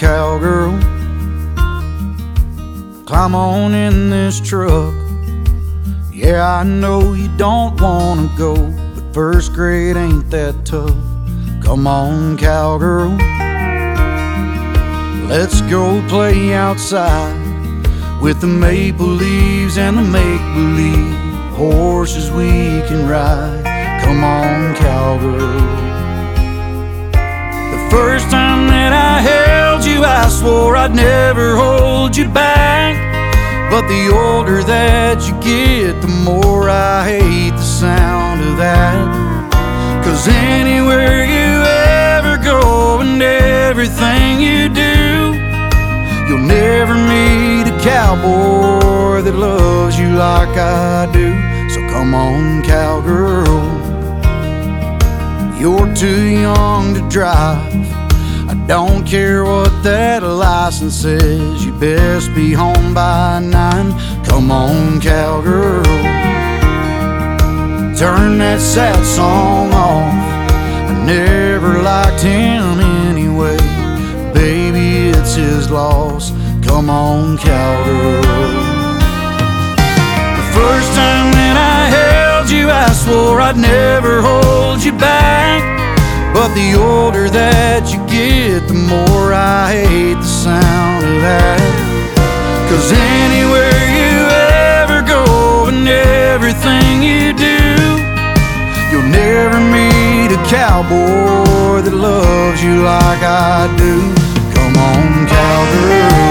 cowgirl, climb on in this truck. Yeah, I know you don't wanna go, but first grade ain't that tough. Come on, cowgirl, let's go play outside with the maple leaves and the make-believe horses we can ride. Come on, cowgirl. The first time that I held you, I swore I'd never hold you back. But the older that you get, the more I hate the sound of that. 'Cause anywhere you ever go and everything you do, you'll never meet a cowboy that loves you like I do. So come on, cowgirl, you're too young to drive. I don't care what that license says, you best be home by 9. Come on, cowgirl, turn that sad song off. I never liked him anyway, baby, it's his loss. Come on, cowgirl. The first time that I held you, I swore I'd never hold you back. But the older that you get, the more I hate the sound of that. 'Cause anywhere you ever go and everything you do, you'll never meet a cowboy that loves you like I do. Come on, cowgirl.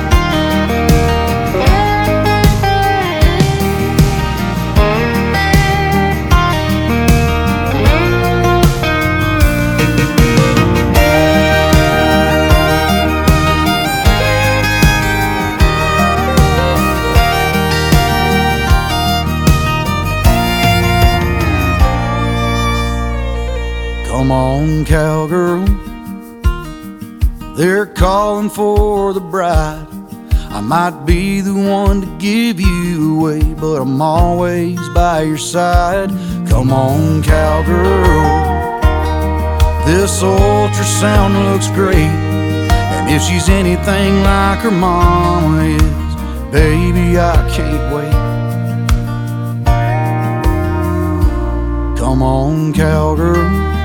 Come on, cowgirl, they're calling for the bride. I might be the one to give you away, but I'm always by your side. Come on, cowgirl, this ultrasound looks great, and if she's anything like her mama is, baby, I can't wait. Come on, cowgirl,